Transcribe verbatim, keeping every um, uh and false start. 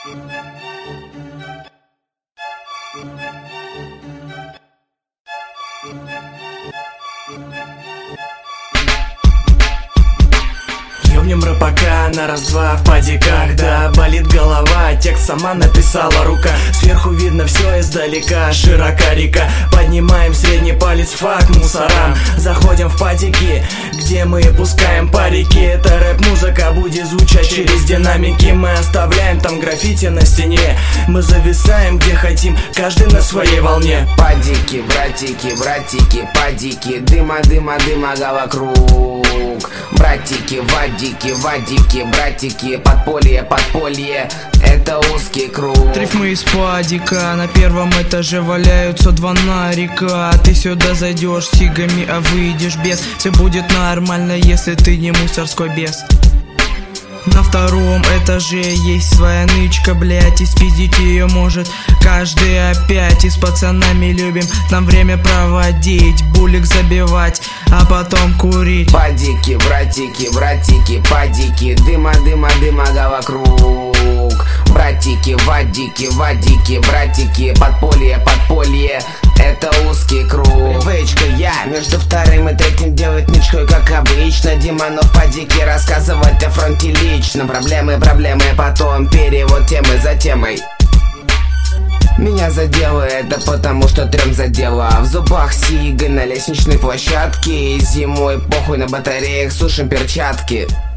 Ёбнем рэпака на раз-два в падиках. Да, болит голова, текст сама написала рука. Сверху видно все издалека, широка река. Поднимаем средний палец, фак мусорам. Заходим в падики, где мы пускаем парики. Это рэп-музыка будет звучать через динамики. Мы оставляем там граффити на стене. Мы зависаем где хотим, каждый на своей волне. Падики, братики, братики, падики. Дыма, дыма, дыма вокруг. Братики, вадики, вадики, братики. Подполье, подполье, это узкий круг. Рифмы из падика, на первом этаже валяются два нарика. Ты сюда зайдешь с сигами, а выйдешь без. Все будет нормально, если ты не мусорской бес. На втором этаже есть своя нычка, блять, и спиздить ее может каждый опять. И с пацанами любим там время проводить, булик забивать, а потом курить. Падики, братики, братики, падики. Дыма, дыма, дыма вокруг. Братики, вадики, вадики, братики. Подполье, подполье, это узкий круг. Привычка я между вторым и третьим делать ничкой, как обычно. Дима, но в падике рассказывать о фронте лично. Проблемы, проблемы, потом перевод темы за темой. Меня задело это потому, что трем задело. В зубах сига на лестничной площадке. И зимой похуй на батареях, сушим перчатки.